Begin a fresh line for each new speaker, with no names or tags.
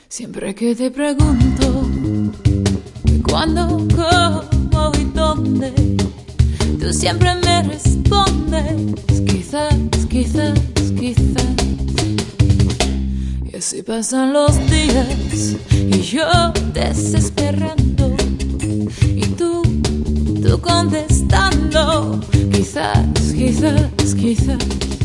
Siempre que te pregunto cuándo, cómo y dónde, tú siempre me respondes quizás, quizás, quizás. Y así pasan los días y yo desesperando y tú contestando quizás, quizás, quizás.